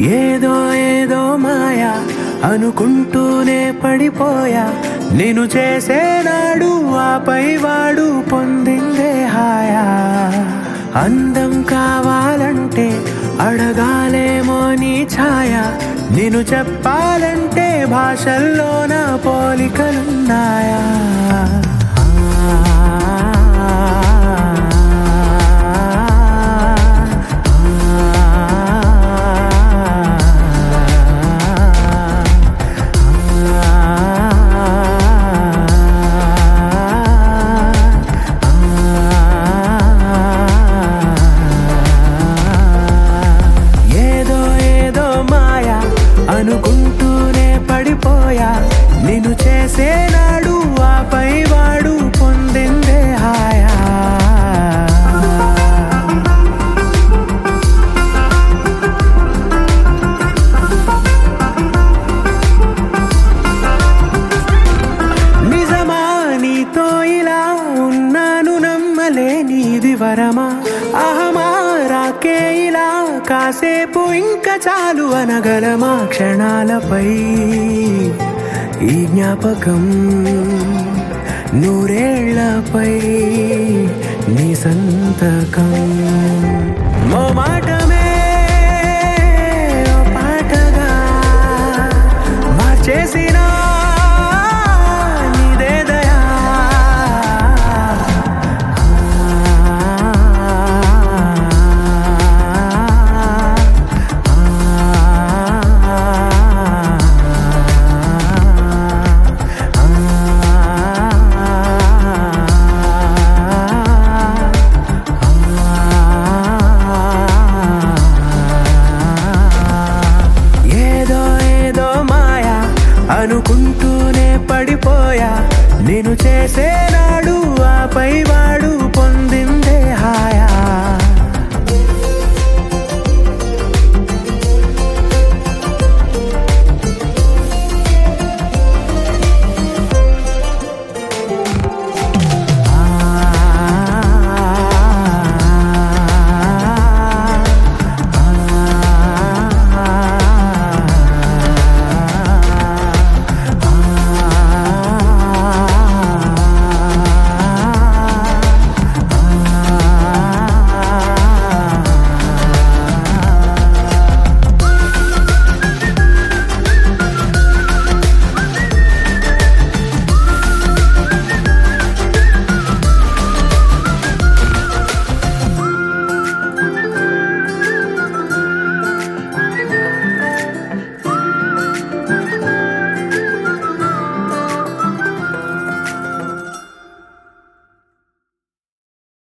ఏదో ఏదో మాయా అనుకుంటూనే పడిపోయా నేను చేసేనాడు ఆపై వాడు పొందిందే హాయా అందం కావాలంటే అడగాలేమో నీ ఛాయ నేను చెప్పాలంటే భాషల్లోన పోలికలున్నాయా అనుకుంటూనే పడిపోయా నేను చేసేనాడు ఆపై వాడు పొందిందే హాయా నిజమా నీతో ఇలా ఉన్నాను నమ్మలేనిది వరమా అహమా రాకే ఇలా కాసేపు ఇంకా చాలు అనగలమా క్షణాలపై ఈ జ్ఞాపకం నూరేళ్లపై నీ సంతకం మోమాటమే ఓ పాటగా మార్చేసిన నీదే దయా అనుకుంటూనే పడిపోయా నేను చేసేనాడు ఆపై వాడు